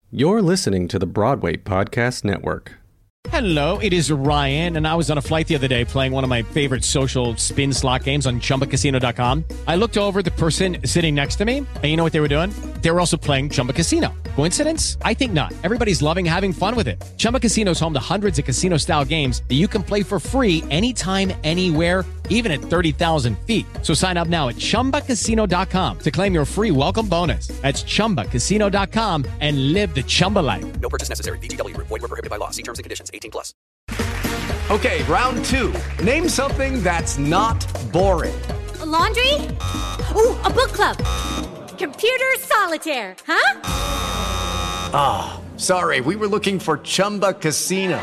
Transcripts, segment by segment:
You're listening to the Broadway Podcast Network. Hello, it is Ryan, and I was on a flight the other day playing one of my favorite social spin slot games on ChumbaCasino.com. I looked over at the person sitting next to me, and you know what they were doing? They were also playing Chumba Casino. Coincidence? I think not. Everybody's loving having fun with it. Chumba Casino is home to hundreds of casino-style games that you can play for free anytime, anywhere, even at 30,000 feet. So sign up now at ChumbaCasino.com to claim your free welcome bonus. That's ChumbaCasino.com and live the Chumba life. No purchase necessary. VGW. Void where prohibited by law. See terms and conditions. 18+. Okay, round two. Name something that's not boring. A laundry? Ooh, a book club. Computer solitaire, huh? Ah, sorry, we were looking for Chumba Casino.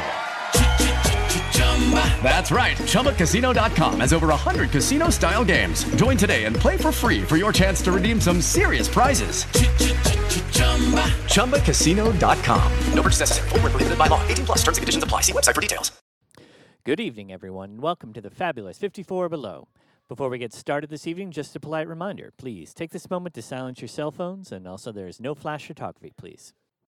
That's right, ChumbaCasino.com has over 100 casino-style games. Join today and play for free for your chance to redeem some serious prizes. ChumbaCasino.com. No purchase necessary. Void where prohibited by law. 18+. Terms and conditions apply. See website for details. Good evening, everyone, and welcome to the fabulous 54 Below. Before we get started this evening, just a polite reminder. Please take this moment to silence your cell phones, and also there is no flash photography, please.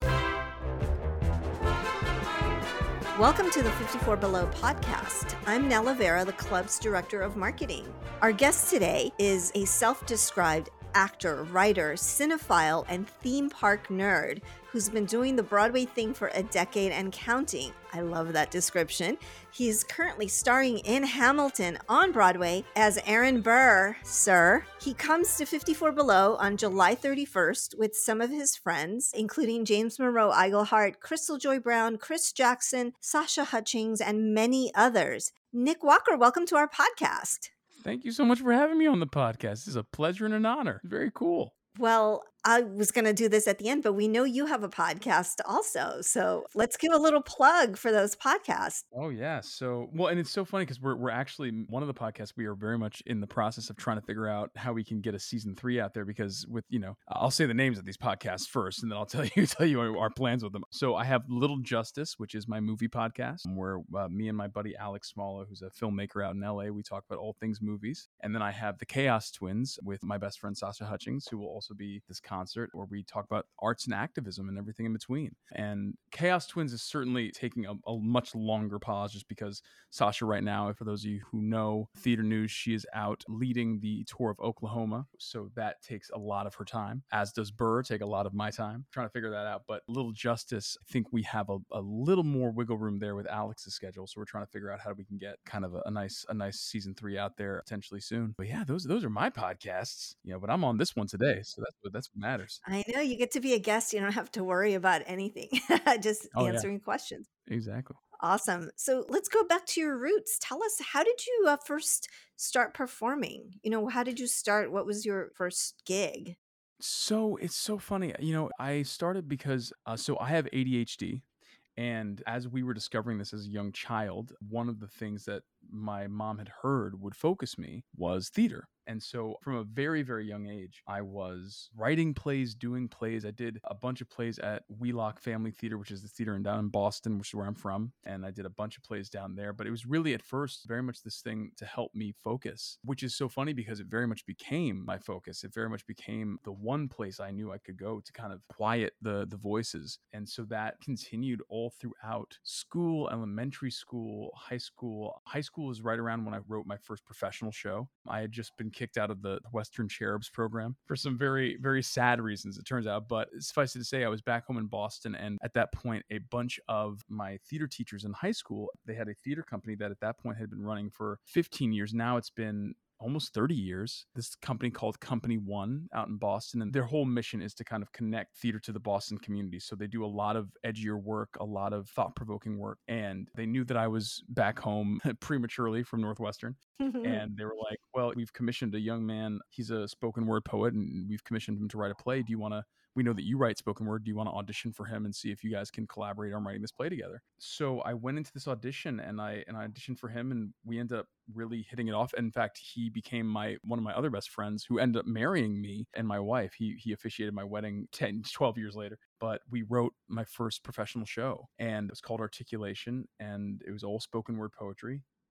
Welcome to the 54 Below podcast. I'm Nella Vera, the club's director of marketing. Our guest today is a self-described actor, writer, cinephile, and theme park nerd who's been doing the Broadway thing for a decade and counting. I love that description. He's currently starring in Hamilton on Broadway as Aaron Burr, sir. He comes to 54 Below on July 31st with some of his friends, including James Monroe Iglehart, Crystal Joy Brown, Chris Jackson, Sasha Hutchings, and many others. Nick Walker, welcome to our podcast. Thank you so much for having me on the podcast. This is a pleasure and an honor. Very cool. Well, I was going to do this at the end, but we know you have a podcast also. So let's give a little plug for those podcasts. Oh, yeah. So, well, and it's so funny because we're actually, one of the podcasts, we are very much in the process of trying to figure out how we can get a season 3 out there because with, I'll say the names of these podcasts first and then I'll tell you our plans with them. So I have Little Justice, which is my movie podcast where me and my buddy Alex Smalla, who's a filmmaker out in LA, we talk about all things movies. And then I have the Chaos Twins with my best friend Sasha Hutchings, who will also be this concert where we talk about arts and activism and everything in between. And Chaos Twins is certainly taking a much longer pause just because Sasha right now, for those of you who know theater news, she is out leading the tour of Oklahoma. So that takes a lot of her time, as does Burr take a lot of my time trying to figure that out. But Little Justice, I think we have a little more wiggle room there with Alex's schedule. So we're trying to figure out how we can get kind of a nice season 3 out there potentially soon. But yeah, those are my podcasts, but I'm on this one today. So that's what matters. I know you get to be a guest. You don't have to worry about anything, just answering questions. Exactly. Awesome. So let's go back to your roots. Tell us, how did you first start performing? How did you start? What was your first gig? So it's so funny. I started because, so I have ADHD. And as we were discovering this as a young child, one of the things that my mom had heard would focus me was theater. And so from a very, very young age, I was writing plays, doing plays. I did a bunch of plays at Wheelock Family Theater, which is the theater down in Boston, which is where I'm from. And I did a bunch of plays down there. But it was really at first very much this thing to help me focus, which is so funny because it very much became my focus. It very much became the one place I knew I could go to kind of quiet the voices. And so that continued all throughout school, elementary school, high school. High school was right around when I wrote my first professional show. I had just been kicked out of the Western Cherubs program for some very, very sad reasons, it turns out. But suffice it to say, I was back home in Boston. And at that point, a bunch of my theater teachers in high school, they had a theater company that at that point had been running for 15 years. Now it's been almost 30 years, this company called Company One out in Boston. And their whole mission is to kind of connect theater to the Boston community. So they do a lot of edgier work, a lot of thought-provoking work. And they knew that I was back home prematurely from Northwestern. And they were like, well, we've commissioned a young man. He's a spoken word poet, and we've commissioned him to write a play. We know that you write spoken word. Do you want to audition for him and see if you guys can collaborate on writing this play together? So I went into this audition and I auditioned for him, and we ended up really hitting it off. In fact, he became one of my other best friends who ended up marrying me and my wife. He officiated my wedding 12 years later. But we wrote my first professional show, and it was called Articulation, and it was all spoken word poetry.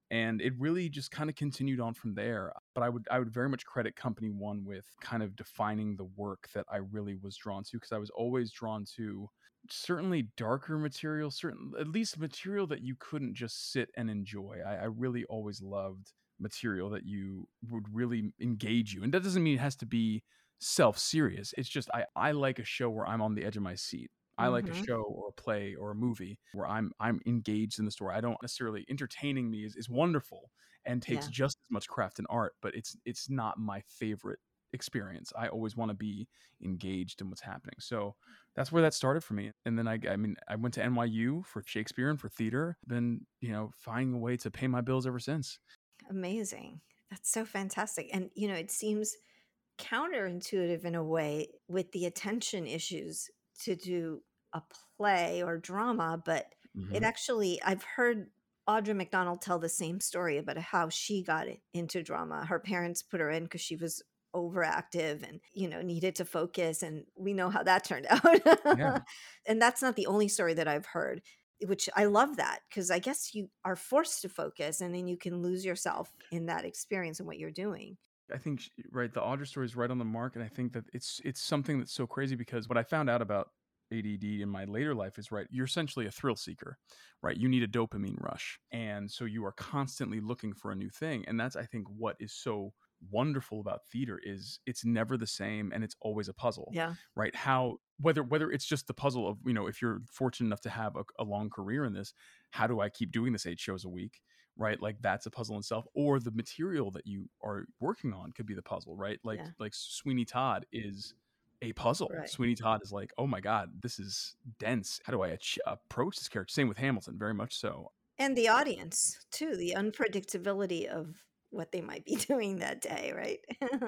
And it really just kind of continued on from there. But I would very much credit Company One with kind of defining the work that I really was drawn to, because I was always drawn to certainly darker material, certain at least material that you couldn't just sit and enjoy. I really always loved material that you would really engage you. And that doesn't mean it has to be self-serious. It's just I like a show where I'm on the edge of my seat. I like a show or a play or a movie where I'm engaged in the story. I don't necessarily entertaining me is wonderful and takes Yeah. just as much craft and art, but it's not my favorite experience. I always want to be engaged in what's happening. So that's where that started for me. And then I went to NYU for Shakespeare and for theater. Been, finding a way to pay my bills ever since. Amazing. That's so fantastic. And, it seems counterintuitive in a way with the attention issues to do a play or drama, but it actually, I've heard Audra McDonald tell the same story about how she got into drama. Her parents put her in because she was overactive and, needed to focus. And we know how that turned out. Yeah. And that's not the only story that I've heard, which I love that, because I guess you are forced to focus and then you can lose yourself in that experience and what you're doing. I think right, the Audra story is right on the mark, and I think that it's something that's so crazy, because what I found out about ADD in my later life is, right, you're essentially a thrill seeker, right? You need a dopamine rush, and so you are constantly looking for a new thing, and that's, I think, what is so wonderful about theater is it's never the same and it's always a puzzle. Yeah. Right? How whether it's just the puzzle of, if you're fortunate enough to have a long career in this, how do I keep doing this 8 shows a week? Right, like that's a puzzle in itself, or the material that you are working on could be the puzzle, right? Like Sweeney Todd is a puzzle. Right. Sweeney Todd is like, oh my god, this is dense. How do I approach this character? Same with Hamilton, very much so. And the audience too, the unpredictability of what they might be doing that day, right?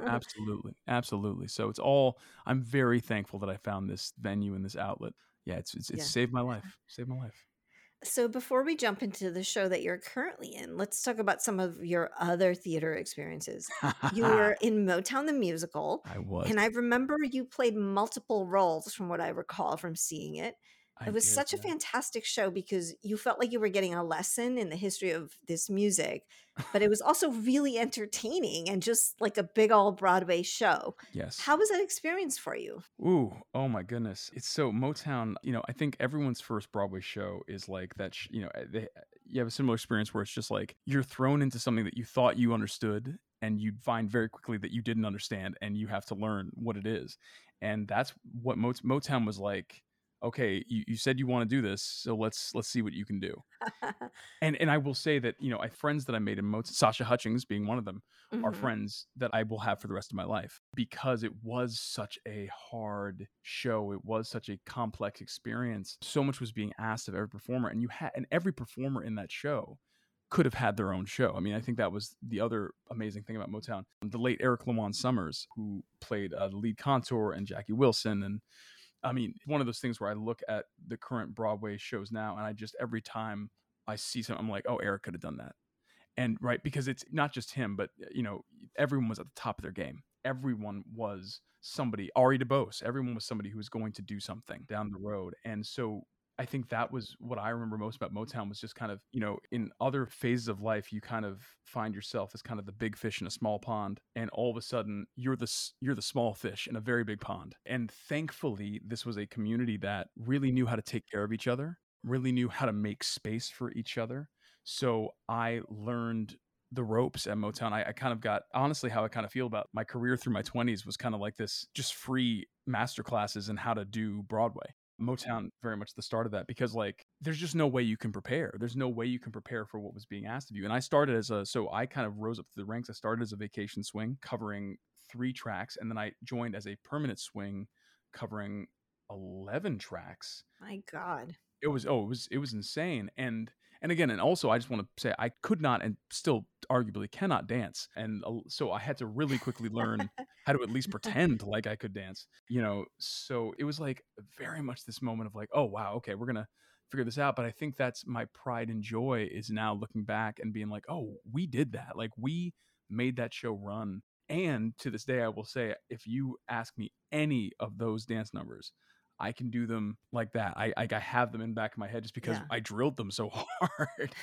Absolutely. So it's all, I'm very thankful that I found this venue and this outlet. Yeah, it's saved my life. So before we jump into the show that you're currently in, let's talk about some of your other theater experiences. You were in Motown the Musical. I was. And I remember you played multiple roles from what I recall from seeing it. It was such a fantastic show because you felt like you were getting a lesson in the history of this music, but it was also really entertaining and just like a big old Broadway show. Yes. How was that experience for you? Ooh, oh my goodness. It's so Motown, I think everyone's first Broadway show is like that, you have a similar experience where it's just like you're thrown into something that you thought you understood and you find very quickly that you didn't understand and you have to learn what it is. And that's what Motown was like. Okay, you said you want to do this, so let's see what you can do. And I will say that, I friends that I made in Motown, Sasha Hutchings being one of them, are friends that I will have for the rest of my life, because it was such a hard show. It was such a complex experience. So much was being asked of every performer, and every performer in that show could have had their own show. I mean, I think that was the other amazing thing about Motown. The late Eric LaJuan Summers, who played the lead contour, and Jackie Wilson, and I mean, one of those things where I look at the current Broadway shows now, and I just, every time I see something, I'm like, oh, Eric could have done that. And right, because it's not just him, but, everyone was at the top of their game. Everyone was somebody, Ari DeBose, everyone was somebody who was going to do something down the road. And so I think that was what I remember most about Motown, was just kind of, in other phases of life, you kind of find yourself as kind of the big fish in a small pond. And all of a sudden you're the small fish in a very big pond. And thankfully, this was a community that really knew how to take care of each other, really knew how to make space for each other. So I learned the ropes at Motown. I kind of got, honestly, how I kind of feel about my career through my 20s was kind of like this, just free master classes in how to do Broadway. Motown very much the start of that, because like there's just no way you can prepare. There's no way you can prepare for what was being asked of you. And I started so I kind of rose up through the ranks. I started as a vacation swing covering 3 tracks, and then I joined as a permanent swing covering 11 tracks. My God. It was insane. And again, and also I just want to say I could not, and still arguably cannot, dance. And so I had to really quickly learn how to at least pretend like I could dance, so it was like very much this moment of like, oh, wow, okay, we're going to figure this out. But I think that's my pride and joy, is now looking back and being like, oh, we did that. Like, we made that show run. And to this day, I will say, if you ask me any of those dance numbers, I can do them like that. I have them in the back of my head just because I drilled them so hard.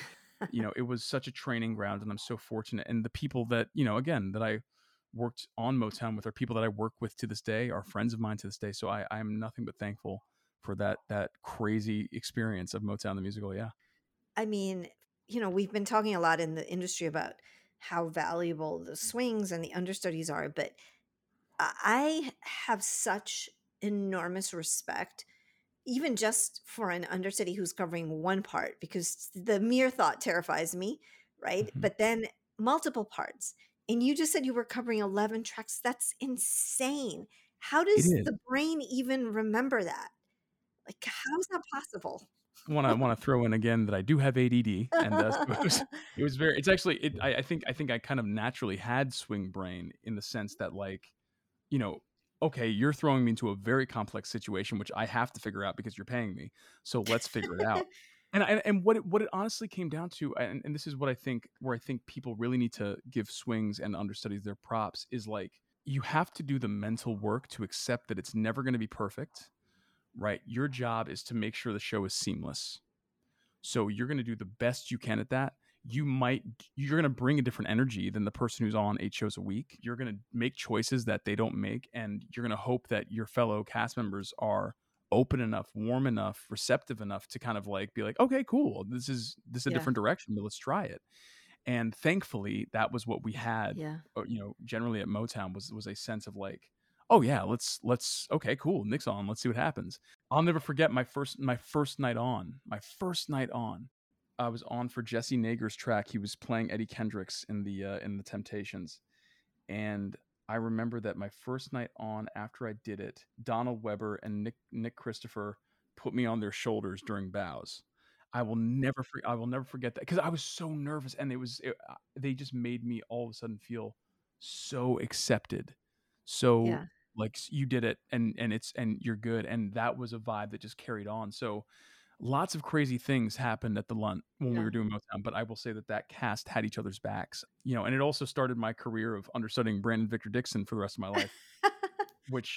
it was such a training ground, and I'm so fortunate. And the people that, again, that I worked on Motown with are people that I work with to this day, are friends of mine to this day. So I'm nothing but thankful for that crazy experience of Motown the musical. Yeah. I mean, we've been talking a lot in the industry about how valuable the swings and the understudies are, but I have such enormous respect, even just for an understudy who's covering one part, because the mere thought terrifies me, right? Mhm. But then multiple parts. And you just said you were covering 11 tracks. That's insane. How It does is. the brain even remember that? Like, how is that possible? Want to throw in again that I do have ADD, and so it was very. It's actually. I think I kind of naturally had swing brain in the sense that, like, you know, okay, you're throwing me into a very complex situation, which I have to figure out because you're paying me. So let's figure it out. And what it honestly came down to, and this is what I think, where I think people really need to give swings and understudies their props, is like, you have to do the mental work to accept that it's never going to be perfect, right? Your job is to make sure the show is seamless. So you're going to do the best you can at that. You're going to bring a different energy than the person who's on 8 shows a week. You're going to make choices that they don't make, and you're going to hope that your fellow cast members are open enough, warm enough, receptive enough to kind of like be like, okay, cool, this is a Yeah. different direction, but let's try it. And thankfully, that was what we had. Yeah. Generally at Motown was a sense of like, oh yeah, let's okay, cool, Nick's on, let's see what happens. I'll never forget my first night on. I was on for Jesse Nager's track. He was playing Eddie Kendricks in the Temptations, and I remember that my first night on, after I did it, Donald Weber and Nick Christopher put me on their shoulders during bows. I will never forget that, because I was so nervous, and they just made me all of a sudden feel so accepted. So Yeah. like, you did it, and you're good, and that was a vibe that just carried on. So lots of crazy things happened at the Lunt when we Yeah. were doing Motown, but I will say that cast had each other's backs, and it also started my career of understudying Brandon Victor Dixon for the rest of my life, which,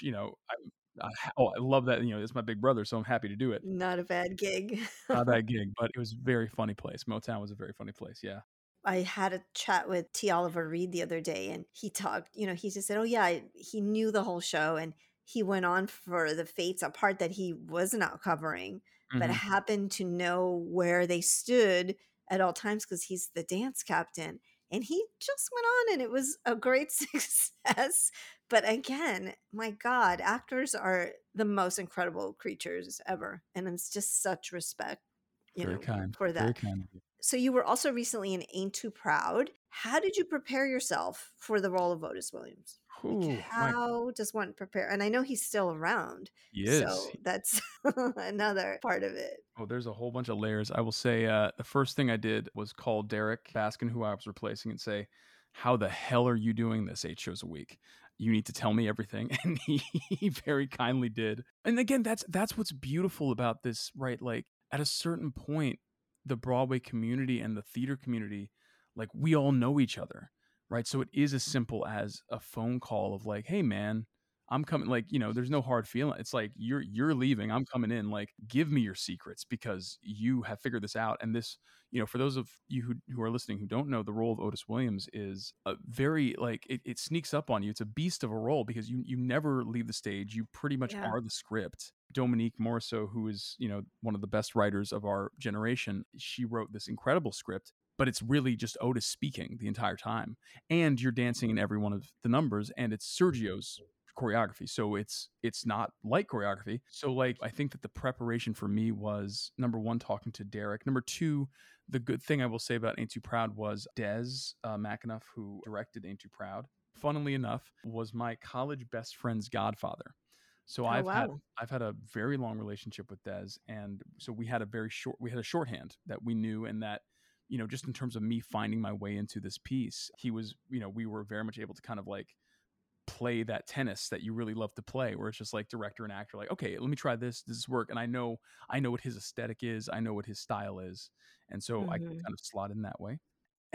I love that. It's my big brother, so I'm happy to do it. Not a bad gig. Not a bad gig, but it was a very funny place. Motown was a very funny place. Yeah. I had a chat with T. Oliver Reed the other day, and he talked, he just said, oh, yeah, he knew the whole show, and he went on for the Fates, a part that he was not covering, but Mhm. happened to know where they stood at all times because he's the dance captain. And he just went on, and it was a great success. But again, my God, actors are the most incredible creatures ever. And it's just such respect, Very kind. for Very that. kind of you. So you were also recently in Ain't Too Proud. How did you prepare yourself for the role of Otis Williams? Ooh, Like, how does one prepare? And I know he's still around, he is. so that's another part of it. Oh, there's a whole bunch of layers. I will say the first thing I did was call Derek Baskin, who I was replacing, and say, how the hell are you doing this 8 shows a week? You need to tell me everything. And he very kindly did. And again, that's what's beautiful about this, right? Like, at a certain point, the Broadway community and the theater community, like, we all know each other, right? So it is as simple as a phone call of like, hey man, I'm coming. Like, there's no hard feeling. It's like, you're leaving, I'm coming in. Like, give me your secrets, because you have figured this out. And this, for those of you who are listening who don't know, the role of Otis Williams is a very, like, it sneaks up on you. It's a beast of a role, because you never leave the stage. You pretty much Yeah. are the script. Dominique Morisseau, who is, one of the best writers of our generation, she wrote this incredible script, but it's really just Otis speaking the entire time. And you're dancing in every one of the numbers, and it's Sergio's choreography, so it's not light choreography. So, like, I think that the preparation for me was, number one, talking to Derek. Number two, the good thing I will say about Ain't Too Proud was Des McAnuff, who directed Ain't Too Proud, funnily enough, was my college best friend's godfather. So Oh, I've wow. had a very long relationship with Des, and so we had a shorthand that we knew, and that, just in terms of me finding my way into this piece, he was, we were very much able to kind of like play that tennis that you really love to play, where it's just like director and actor, like, okay, let me try this. Does this work? And I know what his aesthetic is. I know what his style is. And so I can Mhm. kind of slot in that way.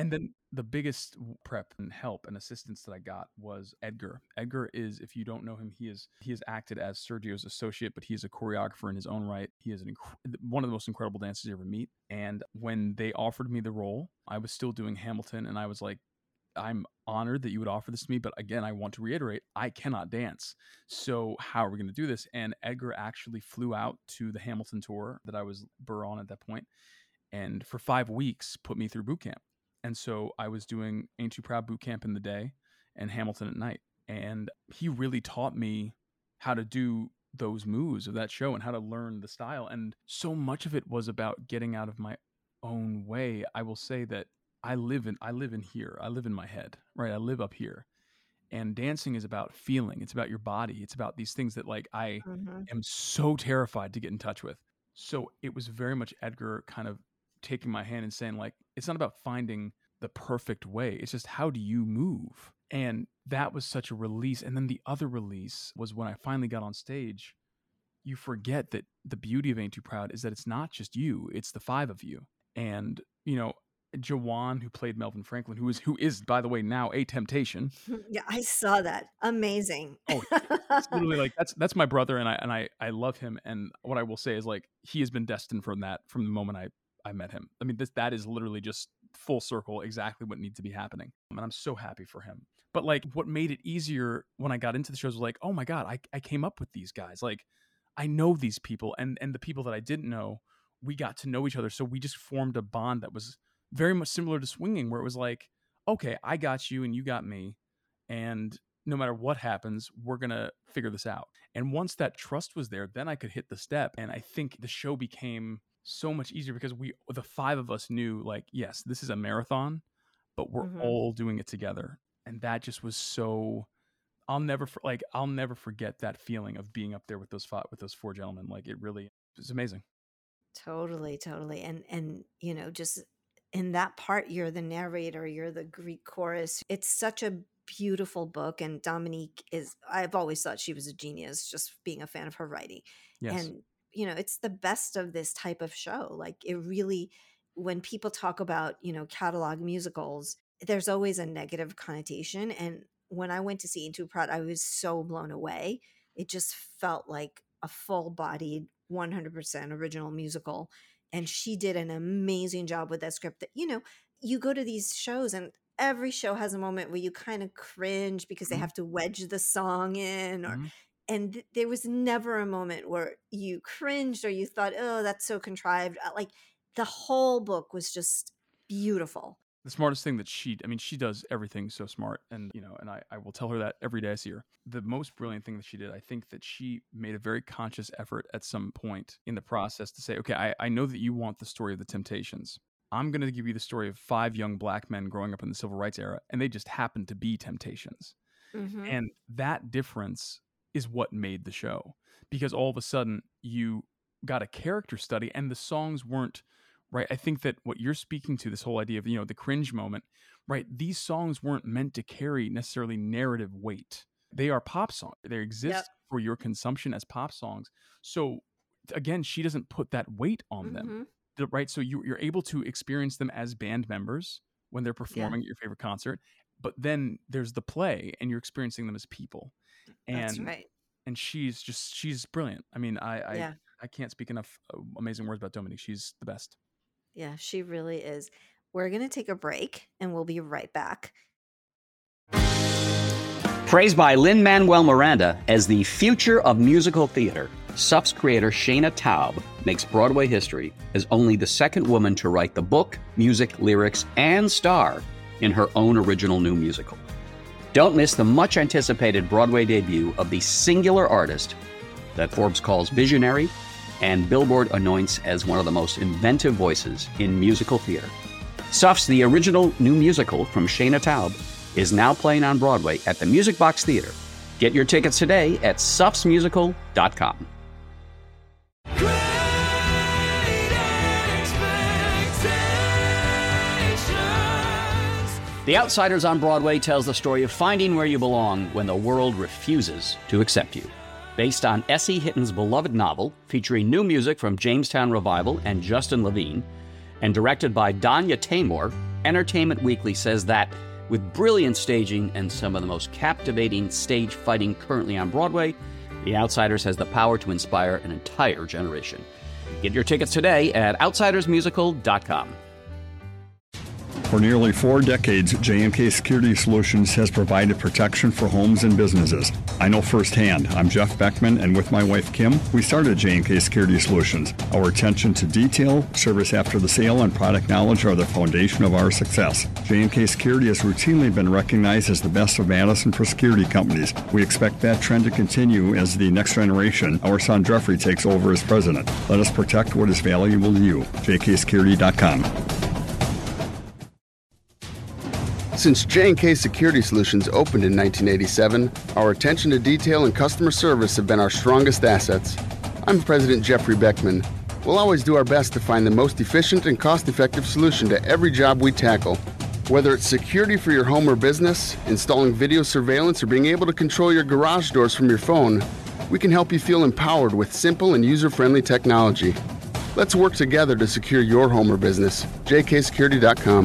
And then the biggest prep and help and assistance that I got was Edgar. Edgar is, if you don't know him, he has acted as Sergio's associate, but he's a choreographer in his own right. He is one of the most incredible dancers you ever meet. And when they offered me the role, I was still doing Hamilton, and I was like, I'm honored that you would offer this to me, but again, I want to reiterate, I cannot dance. So how are we going to do this? And Edgar actually flew out to the Hamilton tour that I was burr on at that point, and for 5 weeks put me through boot camp. And so I was doing Ain't Too Proud boot camp in the day and Hamilton at night. And he really taught me how to do those moves of that show and how to learn the style. And so much of it was about getting out of my own way. I will say that I live in here. I live in my head, right? I live up here. And dancing is about feeling. It's about your body. It's about these things that like I am so terrified to get in touch with. So it was very much Edgar kind of taking my hand and saying like, it's not about finding the perfect way. It's just, how do you move? And that was such a release. And then the other release was when I finally got on stage. You forget that the beauty of Ain't Too Proud is that it's not just you, it's the 5 of you. And, you know, Jawan, who played Melvin Franklin, who is, by the way, now a Temptation. Yeah, I saw that. Amazing. Oh, it's literally like that's my brother, and I love him. And what I will say is like he has been destined from the moment I met him. I mean, that is literally just full circle, exactly what needs to be happening. And I'm so happy for him. But like what made it easier when I got into the shows was like, oh my God, I came up with these guys. Like I know these people, and the people that I didn't know, we got to know each other. So we just formed a bond that was very much similar to swinging, where it was like, okay, I got you and you got me. And no matter what happens, we're going to figure this out. And once that trust was there, then I could hit the step. And I think the show became so much easier because the 5 of us knew like, yes, this is a marathon, but we're all doing it together. And that just was so, I'll never forget that feeling of being up there with those 4 gentlemen. Like it was amazing. Totally. And, you know, just in that part, you're the narrator, you're the Greek chorus. It's such a beautiful book. And Dominique I've always thought she was a genius, just being a fan of her writing. Yes. And, you know, it's the best of this type of show. Like it really, when people talk about, you know, catalog musicals, there's always a negative connotation. And when I went to see Ain't Too Proud, I was so blown away. It just felt like a full-bodied, 100% original musical. And she did an amazing job with that script that, you know, you go to these shows and every show has a moment where you kind of cringe because they have to wedge the song in and there was never a moment where you cringed or you thought, oh, that's so contrived. Like the whole book was just beautiful. The smartest thing that she does everything so smart. And, you know, and I will tell her that every day I see her. The most brilliant thing that she did, I think that she made a very conscious effort at some point in the process to say, okay, I know that you want the story of the Temptations. I'm going to give you the story of 5 young black men growing up in the civil rights era, and they just happened to be Temptations. And that difference is what made the show, because all of a sudden you got a character study and the songs weren't, right? I think that what you're speaking to, this whole idea of, you know, the cringe moment, right? These songs weren't meant to carry necessarily narrative weight. They are pop songs. They exist for your consumption as pop songs. So again, she doesn't put that weight on them, right? So you're able to experience them as band members when they're performing at your favorite concert, but then there's the play and you're experiencing them as people. And, that's right. And she's brilliant. I mean, I can't speak enough amazing words about Dominique. She's the best. Yeah, she really is. We're going to take a break and we'll be right back. Praised by Lin-Manuel Miranda as the future of musical theater, SUF's creator Shayna Taub makes Broadway history as only the second woman to write the book, music, lyrics, and star in her own original new musical. Don't miss the much-anticipated Broadway debut of the singular artist that Forbes calls visionary and Billboard anoints as one of the most inventive voices in musical theater. SUF's The Original New Musical from Shayna Taub is now playing on Broadway at the Music Box Theater. Get your tickets today at sufsmusical.com. The Outsiders on Broadway tells the story of finding where you belong when the world refuses to accept you. Based on S.E. Hitton's beloved novel, featuring new music from Jamestown Revival and Justin Levine, and directed by Danya Taymor, Entertainment Weekly says that with brilliant staging and some of the most captivating stage fighting currently on Broadway, The Outsiders has the power to inspire an entire generation. Get your tickets today at outsidersmusical.com. For nearly 4 decades, J&K Security Solutions has provided protection for homes and businesses. I know firsthand. I'm Jeff Beckman, and with my wife Kim, we started J&K Security Solutions. Our attention to detail, service after the sale, and product knowledge are the foundation of our success. J&K Security has routinely been recognized as the best of Madison for security companies. We expect that trend to continue as the next generation, our son Jeffrey, takes over as president. Let us protect what is valuable to you. jksecurity.com. Since J&K Security Solutions opened in 1987, our attention to detail and customer service have been our strongest assets. I'm President Jeffrey Beckman. We'll always do our best to find the most efficient and cost-effective solution to every job we tackle. Whether it's security for your home or business, installing video surveillance, or being able to control your garage doors from your phone, we can help you feel empowered with simple and user-friendly technology. Let's work together to secure your home or business. jksecurity.com.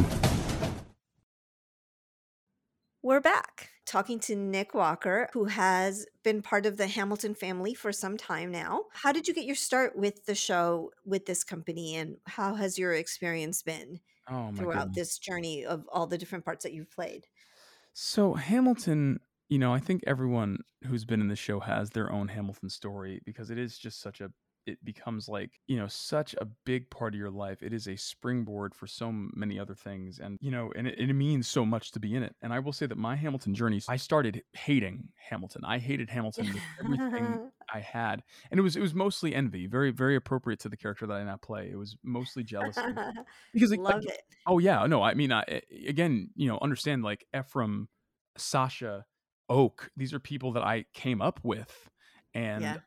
We're back talking to Nick Walker, who has been part of the Hamilton family for some time now. How did you get your start with the show, with this company, and how has your experience been throughout this journey of all the different parts that you've played? So Hamilton, I think everyone who's been in the show has their own Hamilton story, because it is just it becomes like, such a big part of your life. It is a springboard for so many other things. And, and it means so much to be in it. And I will say that my Hamilton journey, I started hating Hamilton. I hated Hamilton with everything I had. And it was mostly envy, very, very appropriate to the character that I now play. It was mostly jealousy. Because Love it. Oh yeah, no, I mean, again, understand, like Ephraim, Sasha, Oak, these are people that I came up with. And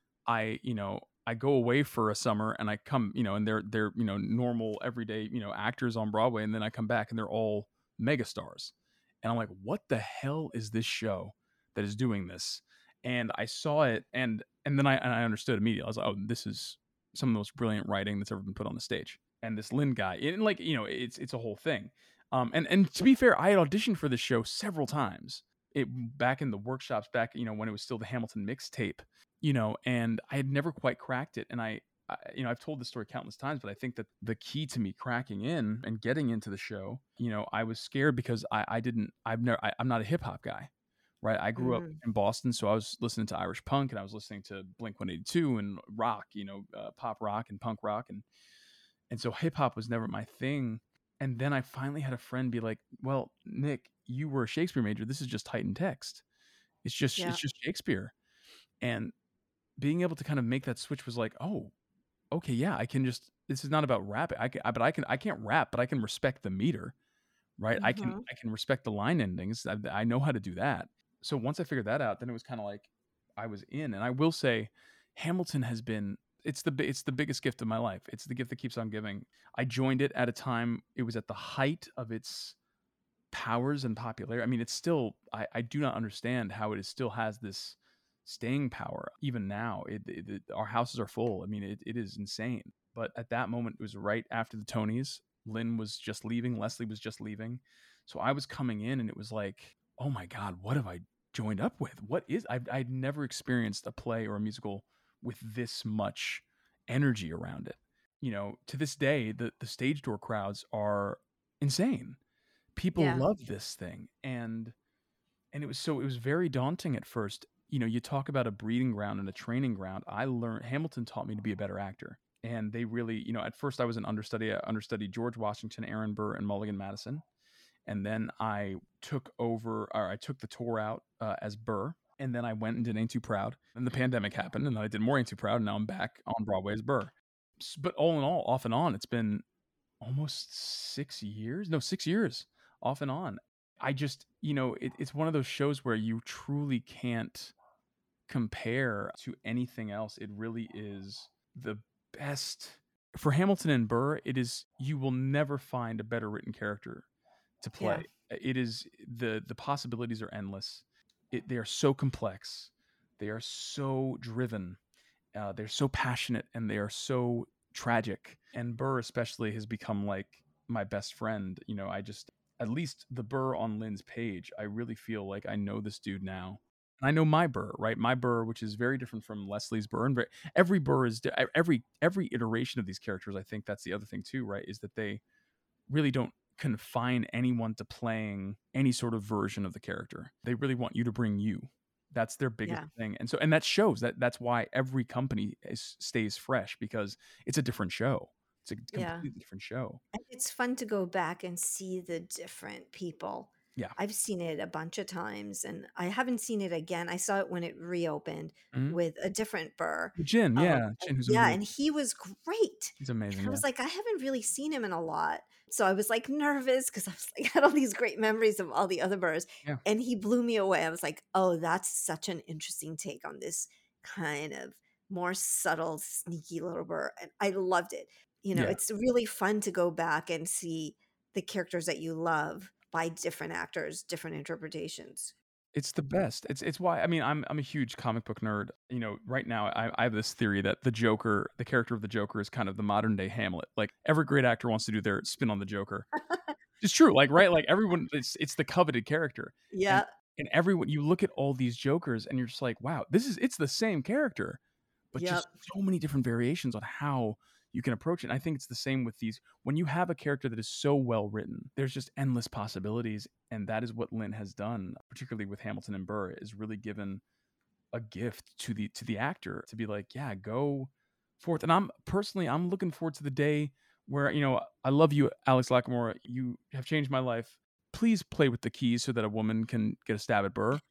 I go away for a summer and I come, and they're normal everyday, actors on Broadway, and then I come back and they're all megastars. And I'm like, what the hell is this show that is doing this? And I saw it, and then I understood immediately. I was like, oh, this is some of the most brilliant writing that's ever been put on the stage. And this Lynn guy, and like, it's a whole thing. And to be fair, I had auditioned for this show several times. Back in the workshops, when it was still the Hamilton mixtape. And I had never quite cracked it. And I've told this story countless times, but I think that the key to me cracking in and getting into the show, I was scared because I'm not a hip hop guy, right? I grew up in Boston, so I was listening to Irish punk, and I was listening to Blink-182 and rock, pop rock and punk rock. And so hip hop was never my thing. And then I finally had a friend be like, well, Nick, you were a Shakespeare major. This is just heightened text. It's just Shakespeare. And being able to kind of make that switch was like, oh, okay, yeah, this is not about rap. I can't rap, but I can respect the meter, right? I can respect the line endings. I know how to do that. So once I figured that out, then it was kind of like I was in. And I will say, Hamilton has been, it's the biggest gift of my life. It's the gift that keeps on giving. I joined it at a time, it was at the height of its powers and popularity. I mean, it's still, I do not understand how it still has this staying power even now. Our houses are full. I mean, it is insane. But at that moment, it was right after the Tonys. Lynn was just leaving, Leslie was just leaving, so I was coming in, and it was like, oh my god, what have I joined up with? I'd never experienced a play or a musical with this much energy around it. To this day, the stage door crowds are insane. People love this thing, and it was very daunting at first. You talk about a breeding ground and a training ground. Hamilton taught me to be a better actor. And they really, at first I was an understudy. I understudied George Washington, Aaron Burr, and Mulligan Madison. And then I took the tour out as Burr. And then I went and did Ain't Too Proud. And the pandemic happened, and I did more Ain't Too Proud. And now I'm back on Broadway as Burr. But all in all, off and on, it's been almost 6 years. No, 6 years off and on. I just, it's one of those shows where you truly can't compare to anything else. It really is the best. For Hamilton and Burr, it is, you will never find a better written character to play. It is, the possibilities are endless. They are so complex. They are so driven. They're so passionate, and they are so tragic. And Burr especially has become like my best friend. at least the Burr on Lynn's page, I really feel like I know this dude now. And I know my Burr, right? My Burr, which is very different from Leslie's Burr. And every Burr is every iteration of these characters. I think that's the other thing too, right? Is that they really don't confine anyone to playing any sort of version of the character. They really want you to bring you. That's their biggest thing. And that shows that's why every company stays fresh, because it's a different show. It's a completely different show. And it's fun to go back and see the different people. Yeah. I've seen it a bunch of times, and I haven't seen it again. I saw it when it reopened with a different Burr. Jin, Jin, who's amazing. And he was great. He's amazing. And I was like, I haven't really seen him in a lot. So I was like nervous because I was like, I had all these great memories of all the other Burrs. Yeah. And he blew me away. I was like, oh, that's such an interesting take on this kind of more subtle, sneaky little Burr. And I loved it. You know, it's really fun to go back and see the characters that you love by different actors, different interpretations. It's the best. It's why, I mean, I'm a huge comic book nerd. You know, right now I have this theory that the Joker, the character of the Joker, is kind of the modern day Hamlet. Like every great actor wants to do their spin on the Joker. It's true, like, right? Like everyone, it's the coveted character. Yeah. And everyone, you look at all these Jokers and you're just like, wow, it's the same character, but just so many different variations on how you can approach it. And I think it's the same with these. When you have a character that is so well written, there's just endless possibilities. And that is what Lynn has done, particularly with Hamilton and Burr, is really given a gift to the actor to be like, yeah, go forth. And I'm looking forward to the day where, you know, I love you, Alex Lacamoire. You have changed my life. Please play with the keys so that a woman can get a stab at Burr.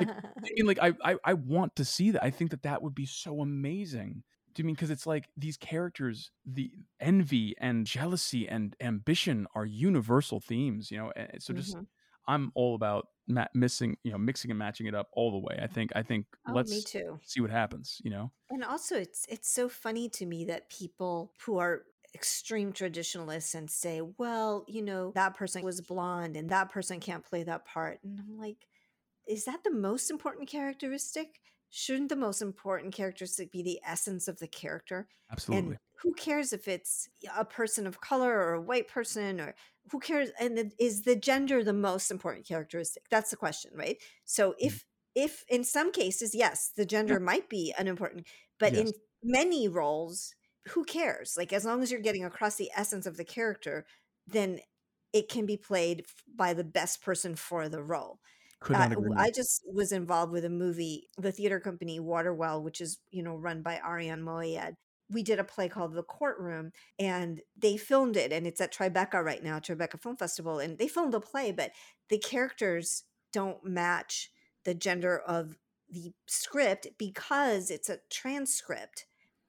I want to see that. I think that would be so amazing. Do you mean, because it's like these characters, the envy and jealousy and ambition are universal themes, you know? And so just, I'm all about mixing and matching it up all the way. I think let's me too. See what happens, you know? And also it's so funny to me that people who are extreme traditionalists and say, well, you know, that person was blonde and that person can't play that part. And I'm like, is that the most important characteristic? Shouldn't the most important characteristic be the essence of the character? Absolutely. And who cares if it's a person of color or a white person, or who cares? And is the gender the most important characteristic? That's the question, right? So if in some cases, yes, the gender might be an important, but in many roles, who cares? Like, as long as you're getting across the essence of the character, then it can be played by the best person for the role. I just was involved with a movie, the theater company Waterwell, which is, you know, run by Ariane Moayed. We did a play called The Courtroom, and they filmed it, and it's at Tribeca right now, Tribeca Film Festival, and they filmed the play, but the characters don't match the gender of the script because it's a transcript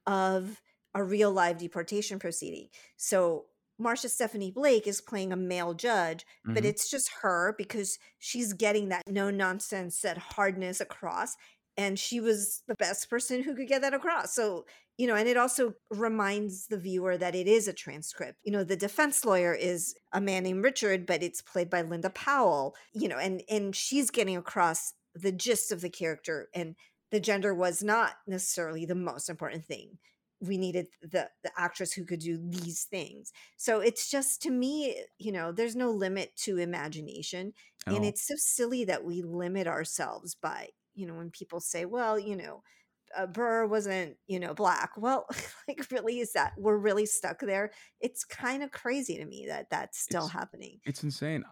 of a real live deportation proceeding. So Marsha Stephanie Blake is playing a male judge, but it's just her because she's getting that no nonsense, that hardness across. And she was the best person who could get that across. So, you know, and it also reminds the viewer that it is a transcript. You know, the defense lawyer is a man named Richard, but it's played by Linda Powell, you know, and she's getting across the gist of the character. And the gender was not necessarily the most important thing. We needed the actress who could do these things. So it's just, to me, you know, there's no limit to imagination. And it's so silly that we limit ourselves by, you know, when people say, well, you know, Burr wasn't, you know, black. Well, like, really, is that we're really stuck there? It's kind of crazy to me that that's still happening. It's insane.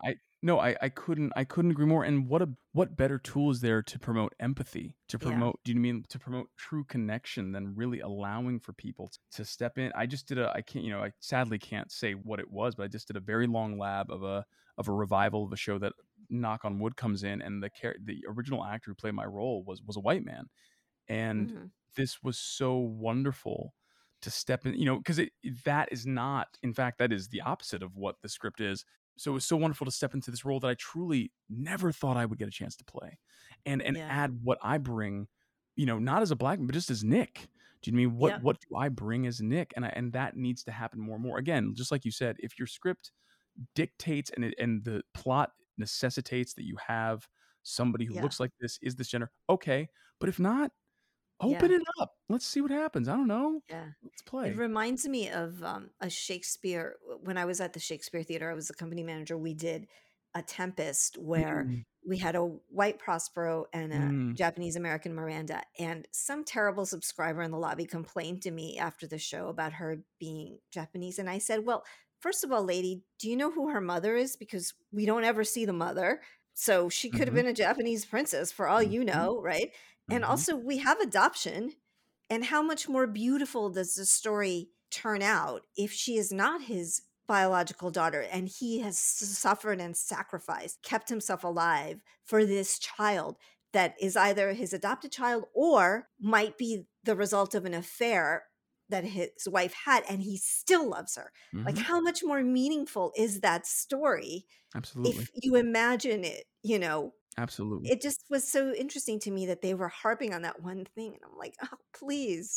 I couldn't agree more. And what better tool is there to promote empathy, to promote, do you mean to promote true connection than really allowing for people to step in? I just did I sadly can't say what it was, but I just did a very long lab of a revival of a show that, knock on wood, comes in, and the original actor who played my role was a white man. And this was so wonderful to step in, you know, because that is not, in fact, that is the opposite of what the script is. So it was so wonderful to step into this role that I truly never thought I would get a chance to play and add what I bring, you know, not as a black man, but just as Nick. Do you mean what do I bring as Nick? And that needs to happen more and more. Again, just like you said, if your script dictates and the plot necessitates that you have somebody who looks like this, is this gender, okay. But if not, open it up. Let's see what happens. I don't know. Yeah. Let's play. It reminds me of a Shakespeare. When I was at the Shakespeare Theater, I was the company manager. We did A Tempest, where we had a white Prospero and a Japanese American Miranda, and some terrible subscriber in the lobby complained to me after the show about her being Japanese. And I said, well, first of all, lady, do you know who her mother is? Because we don't ever see the mother. So she could have been a Japanese princess for all you know, right? And also, we have adoption. And how much more beautiful does the story turn out if she is not his biological daughter and he has suffered and sacrificed, kept himself alive for this child that is either his adopted child or might be the result of an affair that his wife had, and he still loves her. Like, how much more meaningful is that story? Absolutely. If you imagine it, you know. Absolutely. It just was so interesting to me that they were harping on that one thing. And I'm like, oh, please.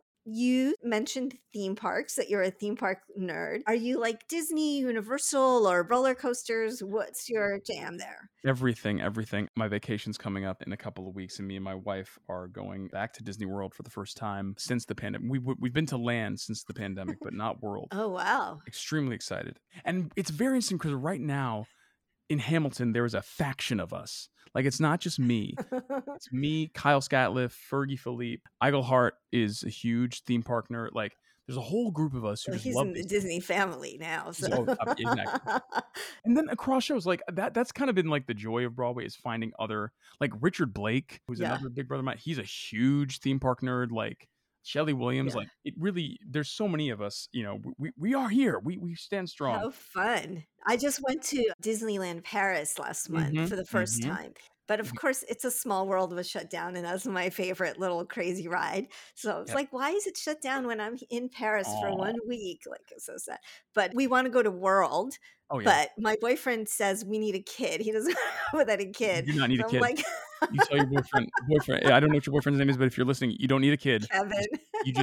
You mentioned theme parks, that you're a theme park nerd. Are you like Disney, Universal, or roller coasters? What's your jam there? Everything. My vacation's coming up in a couple of weeks, and me and my wife are going back to Disney World for the first time since the pandemic. We've been to land since the pandemic, but not World. Oh, wow. Extremely excited. And it's very interesting because right now in Hamilton, there is a faction of us. Like, it's not just me. It's me, Kyle Scatliff, Fergie Philippe. Eigelhart is a huge theme park nerd. Like, there's a whole group of us who just he's love in the these Disney family now. So. exactly. And then across shows, like that's kind of been like the joy of Broadway, is finding other, like Richard Blake, who's another big brother of mine. He's a huge theme park nerd. Like Shelley Williams, like it really, there's so many of us, you know, we are here. We stand strong. How fun. I just went to Disneyland Paris last month for the first time. But of course, It's a Small World was shut down, and that's my favorite little crazy ride. So it's like, why is it shut down when I'm in Paris for 1 week? Like, it's so sad. But we want to go to World. But my boyfriend says we need a kid. He doesn't go with any kid. You do not need a kid. Like, you tell your boyfriend. I don't know what your boyfriend's name is, but if you're listening, you don't need a kid. Kevin. You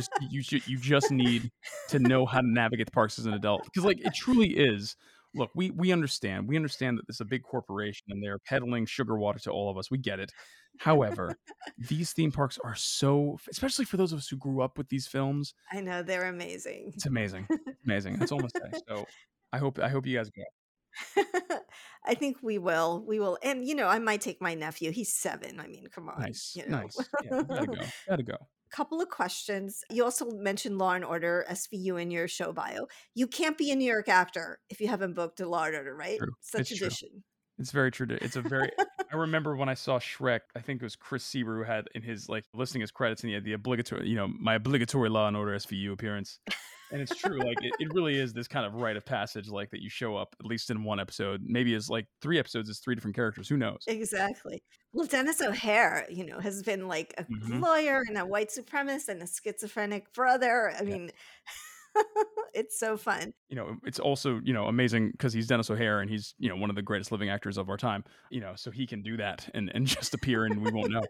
just need to know how to navigate the parks as an adult, because like it truly is. Look, we understand. We understand that this is a big corporation and they're peddling sugar water to all of us. We get it. However, these theme parks are so, especially for those of us who grew up with these films. I know, they're amazing. It's amazing. Amazing. That's all I'm gonna say. So I hope you guys go. I think we will. We will. And, you know, I might take my nephew. He's 7. I mean, come on. Nice. You know? Nice. Yeah, gotta go. Couple of questions. You also mentioned Law and Order SVU in your show bio. You can't be a New York actor if you haven't booked a Law and Order, right? True. It's a tradition. True. It's very true. It's a very. I remember when I saw Shrek. I think it was Chris Sieber who had in his like listing his credits, and he had the obligatory, you know, my obligatory Law and Order SVU appearance. And it's true. Like it really is this kind of rite of passage, like that you show up at least in one episode. Maybe it's like 3 episodes is 3 different characters. Who knows? Exactly. Well, Dennis O'Hare, you know, has been like a lawyer and a white supremacist and a schizophrenic brother. I mean, it's so fun. You know, it's also, you know, amazing because he's Dennis O'Hare and he's, you know, one of the greatest living actors of our time. You know, so he can do that and just appear and we won't know.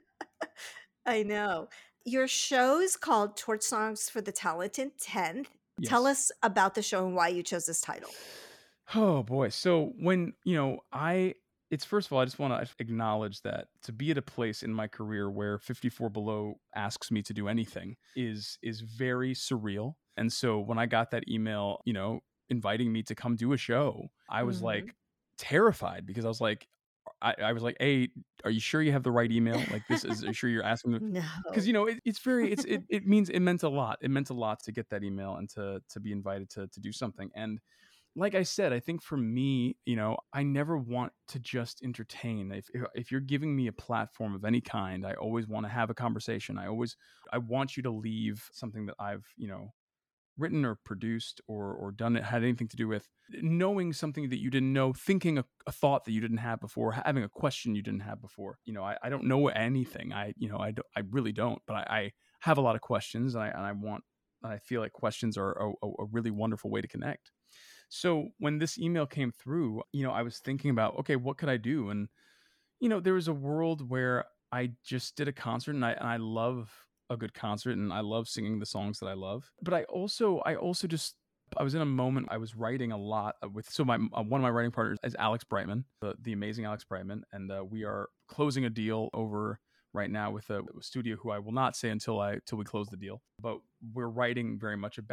I know. Your show is called Torch Songs for the Talented 10th. Yes. Tell us about the show and why you chose this title. Oh boy. So when, you know, it's first of all, I just want to acknowledge that to be at a place in my career where 54 Below asks me to do anything is very surreal. And so when I got that email, you know, inviting me to come do a show, I was like terrified because I was like, I was like, hey, are you sure you have the right email? Like this is, are you sure you're asking them? No. Because, you know, it meant a lot. It meant a lot to get that email and to be invited to do something. And like I said, I think for me, you know, I never want to just entertain. If you're giving me a platform of any kind, I always want to have a conversation. I want you to leave something that I've, you know, written or produced or done it had anything to do with knowing something that you didn't know, thinking a thought that you didn't have before, having a question you didn't have before. You know, I don't know anything. I really don't, but I have a lot of questions and I feel like questions are a really wonderful way to connect. So when this email came through, you know, I was thinking about, okay, what could I do? And, you know, there was a world where I just did a concert and I love a good concert and I love singing the songs that I love. But I also was in a moment, I was writing a lot with, so one of my writing partners is Alex Brightman, the amazing Alex Brightman. And we are closing a deal over right now with a studio who I will not say until we close the deal. But we're writing very much about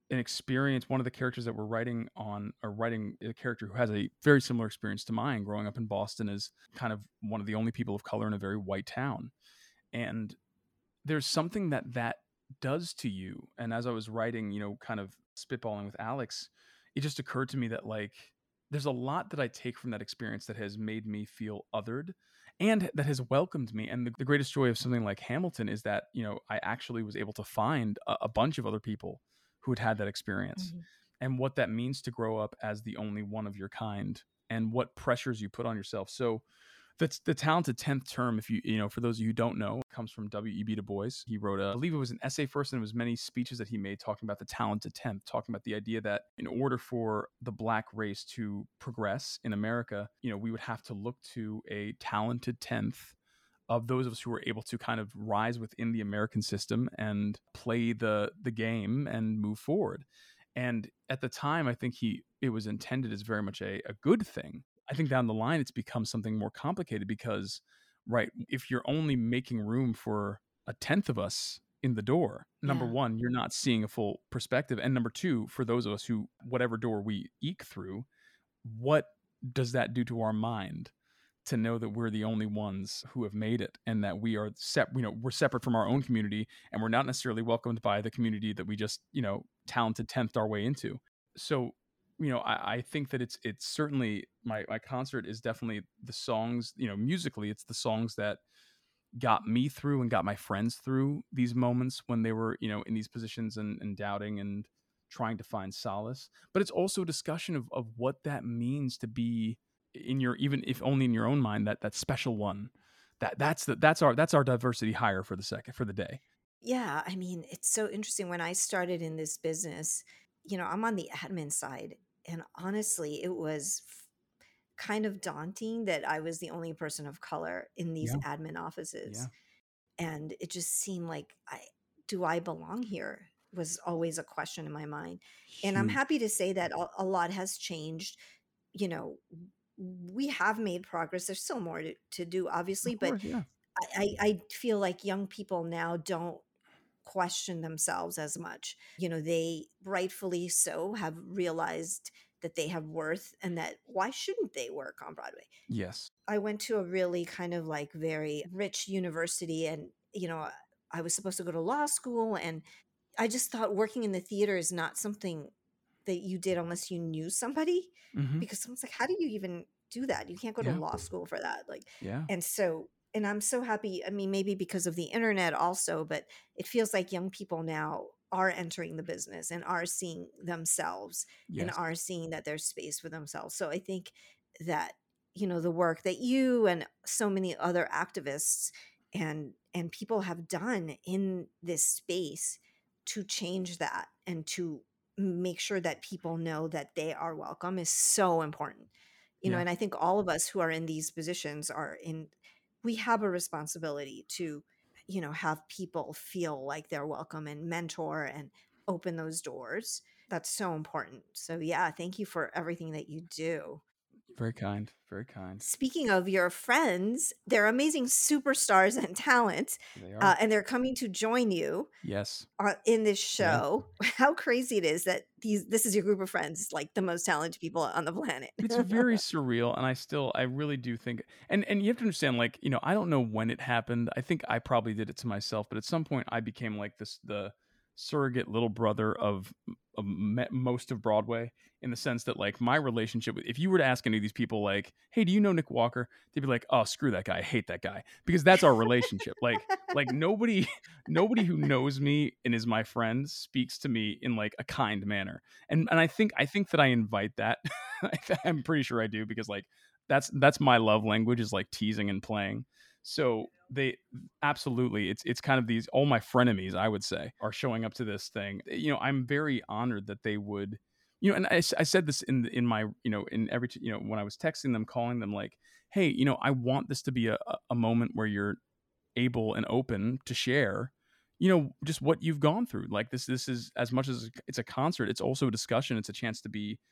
an experience. One of the characters that we're writing on, or writing a character who has a very similar experience to mine, growing up in Boston, is kind of one of the only people of color in a very white town. And there's something that does to you. And as I was writing, kind of spitballing with Alex, it just occurred to me that like there's a lot that I take from that experience that has made me feel othered and that has welcomed me. And the greatest joy of something like Hamilton is that, I actually was able to find a bunch of other people who had had that experience, and what that means to grow up as the only one of your kind, and what pressures you put on yourself. So that's the talented 10th term. If for those of you who don't know, comes from W.E.B. Du Bois. He wrote I believe it was an essay first, and it was many speeches that he made talking about the talented 10th, talking about the idea that in order for the Black race to progress in America, we would have to look to a talented 10th of those of us who were able to kind of rise within the American system and play the game and move forward. And at the time, I think it was intended as very much a good thing. I think down the line, it's become something more complicated because, right, if you're only making room for a 10th of us in the door, number one, you're not seeing a full perspective. And number two, for those of us who, whatever door we eke through, what does that do to our mind to know that we're the only ones who have made it, and that we are we're separate from our own community, and we're not necessarily welcomed by the community that we just, talented 10th our way into. So, I think that it's certainly my concert is definitely the songs, musically, it's the songs that got me through and got my friends through these moments when they were, in these positions and doubting and trying to find solace. But it's also a discussion of what that means to be in your, even if only in your own mind, that special one. That's our diversity hire for the day. Yeah, I mean, it's so interesting. When I started in this business, I'm on the admin side, and honestly, it was kind of daunting that I was the only person of color in these admin offices. Yeah. And it just seemed like, do I belong here? Was always a question in my mind. And I'm happy to say that a lot has changed. We have made progress. There's still more to do, obviously, but I feel like young people now don't question themselves as much. They rightfully so have realized that they have worth, and that why shouldn't they work on Broadway? Yes. I went to a really kind of like very rich university, and, I was supposed to go to law school, and I just thought working in the theater is not something that you did unless you knew somebody, because someone's like, how do you even do that? You can't go to law school for that. And I'm so happy. I mean, maybe because of the internet also, but it feels like young people now are entering the business and are seeing themselves and are seeing that there's space for themselves. So I think that, the work that you and so many other activists and people have done in this space to change that and to make sure that people know that they are welcome is so important. And I think all of us who are in these positions we have a responsibility to, have people feel like they're welcome and mentor and open those doors. That's so important. So yeah, thank you for everything that you do. Very kind. Very kind. Speaking of your friends, they're amazing superstars and talent. They are. And they're coming to join you. Yes. In this show. Yeah. How crazy it is that this is your group of friends, like the most talented people on the planet. It's very surreal. And I really do think, and you have to understand, like, I don't know when it happened. I think I probably did it to myself, but at some point I became like the surrogate little brother of most of Broadway, in the sense that, like, my relationship with, if you were to ask any of these people, like, hey, do you know Nick Walker? They'd be like, oh, screw that guy. I hate that guy. Because that's our relationship. like nobody who knows me and is my friend speaks to me in like a kind manner. And I think that I invite that. I'm pretty sure I do, because like that's my love language, is like teasing and playing. So they absolutely, it's kind of these, all my frenemies, I would say, are showing up to this thing. I'm very honored that they would, and I said this in my, in every, when I was texting them, calling them, like, hey, I want this to be a moment where you're able and open to share, just what you've gone through. Like this is, as much as it's a concert, it's also a discussion. It's a chance to be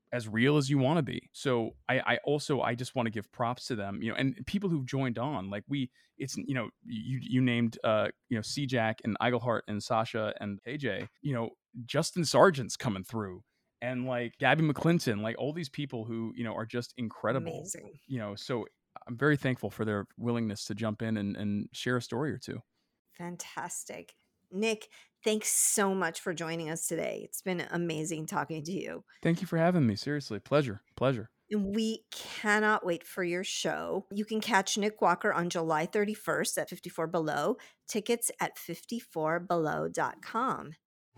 as real as you want to be. So I just want to give props to them, and people who've joined on. Like you named C-Jack and Eigelhart and Sasha and AJ. Justin Sargent's coming through, and like Gabby McClinton, like all these people who are just incredible. Amazing. So I'm very thankful for their willingness to jump in and share a story or two. Fantastic. Nick, thanks so much for joining us today. It's been amazing talking to you. Thank you for having me. Seriously, pleasure. And we cannot wait for your show. You can catch Nick Walker on July 31st at 54 Below. Tickets at 54below.com.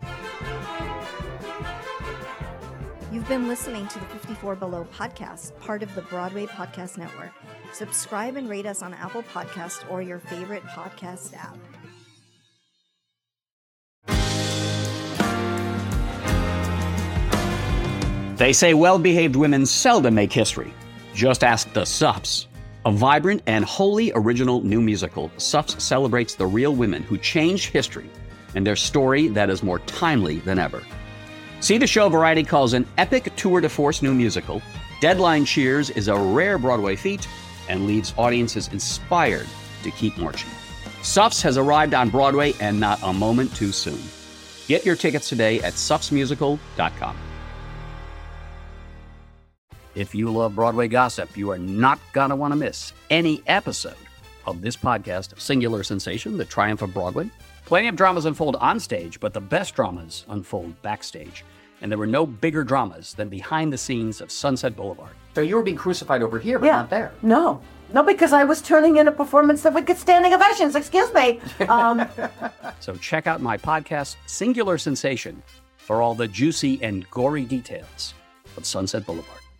You've been listening to the 54 Below podcast, part of the Broadway Podcast Network. Subscribe and rate us on Apple Podcasts or your favorite podcast app. They say well-behaved women seldom make history. Just ask the Suffs. A vibrant and wholly original new musical, Suffs celebrates the real women who changed history and their story that is more timely than ever. See the show Variety calls an epic tour de force new musical. Deadline cheers is a rare Broadway feat and leaves audiences inspired to keep marching. Suffs has arrived on Broadway and not a moment too soon. Get your tickets today at suffsmusical.com. If you love Broadway gossip, you are not going to want to miss any episode of this podcast, Singular Sensation, The Triumph of Broadway. Plenty of dramas unfold on stage, but the best dramas unfold backstage. And there were no bigger dramas than behind the scenes of Sunset Boulevard. So you were being crucified over here, but not there. No, because I was turning in a performance that would get standing ovations. Excuse me. So check out my podcast, Singular Sensation, for all the juicy and gory details of Sunset Boulevard.